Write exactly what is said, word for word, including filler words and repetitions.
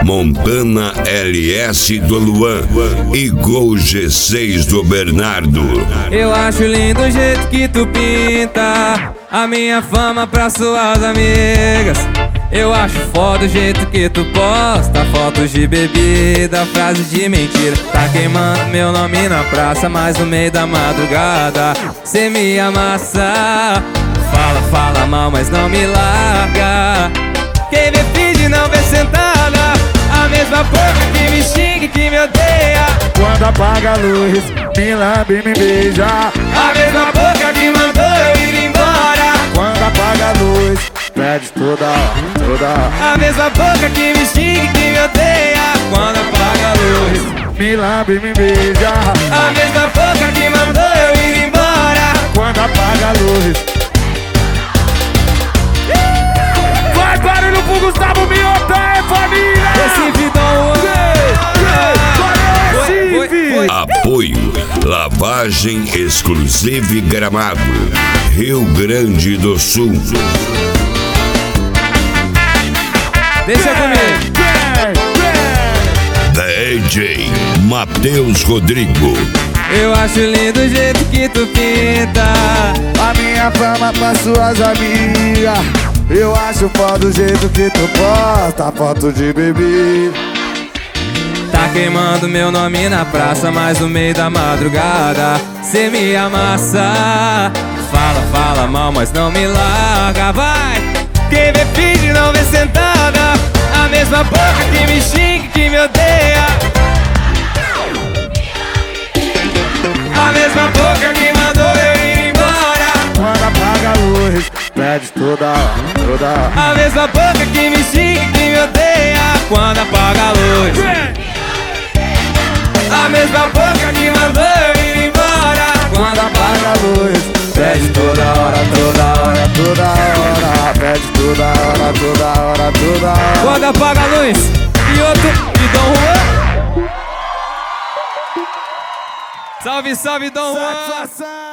Montana L S do Luan e Gol G seis do Bernardo. Eu acho lindo o jeito que tu pinta a minha fama pra suas amigas. Eu acho foda o jeito que tu posta fotos de bebida, frases de mentira. Tá queimando meu nome na praça, mas no meio da madrugada cê me amassa. Fala, fala mal, mas não me larga. Quem vê finge não vê sentada. A mesma boca que me xinga e que me odeia. Quando apaga a luz, me lambe e me beija. A mesma boca que mandou eu ir embora. Quando apaga a luz, pede toda hora, toda hora. A mesma boca que me xinga e que me odeia. Quando apaga a luz, me lambe e me beija. a mesma boca que mandou eu ir embora. Quando apaga a luz. Vai barulho pro Gustavo Miotta, é família! Recife, Dom Recife! Apoio Lavagem Exclusive Gramado, Rio Grande do Sul. Deixa comigo. D J Matheus Rodrigo. Eu acho lindo o jeito que tu pinta a minha fama pra suas amigas. Eu acho foda o jeito que tu posta foto de bebida. Tá queimando meu nome na praça, mas no meio da madrugada cê me amassa. Fala, fala mal, mas não me larga. Vai! Quem vê finge não vê sentada. A mesma boca que me xinga e que me odeia. A mesma boca que mandou eu ir embora. Quando apaga a luz, pede toda hora, toda hora. A mesma boca que me xinga e que me odeia. Quando apaga a luz. A mesma boca que mandou eu ir embora. Quando apaga a luz, pede toda hora, toda hora, toda hora. Pede toda hora, toda hora, toda hora. Quando apaga a luz, e outro, e Dom Juan. Salve, salve, Dom Juan. Satisfação!